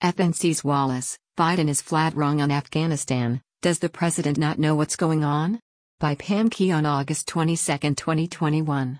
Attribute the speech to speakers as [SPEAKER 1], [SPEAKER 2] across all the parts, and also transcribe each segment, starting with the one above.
[SPEAKER 1] FNC's Wallace, Biden is flat wrong on Afghanistan. Does the president not know what's going on? By Pam Key on August 22, 2021.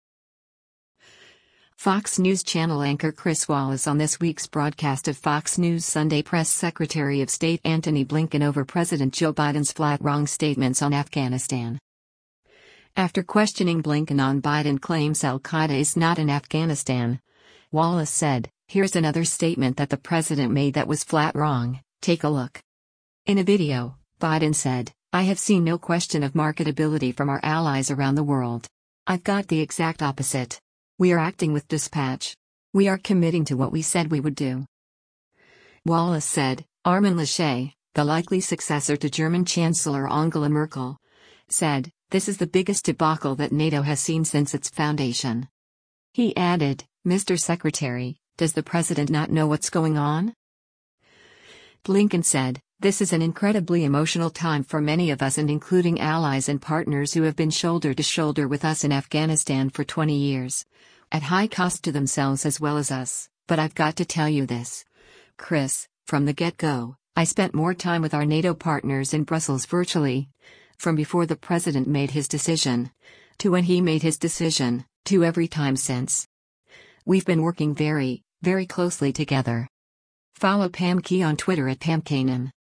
[SPEAKER 1] Fox News Channel anchor Chris Wallace on this week's broadcast of Fox News Sunday press Secretary of State Antony Blinken over President Joe Biden's flat wrong statements on Afghanistan. After questioning Blinken on Biden claims Al-Qaeda is not in Afghanistan, Wallace said, "Here's another statement that the president made that was flat wrong, take a look." In a video, Biden said, "I have seen no question of marketability from our allies around the world. I've got the exact opposite. We are acting with dispatch. We are committing to what we said we would do." Wallace said, Armin Laschet, the likely successor to German Chancellor Angela Merkel, said, "This is the biggest debacle that NATO has seen since its foundation." He added, "Mr. Secretary, does the president not know what's going on?" Blinken said, "This is an incredibly emotional time for many of us and including allies and partners who have been shoulder to shoulder with us in Afghanistan for 20 years. At high cost to themselves as well as us, but I've got to tell you this. Chris, from the get-go, I spent more time with our NATO partners in Brussels virtually, from before the president made his decision, to when he made his decision, to every time since. We've been working very, very closely together." Follow Pam Key on Twitter at PamKanan.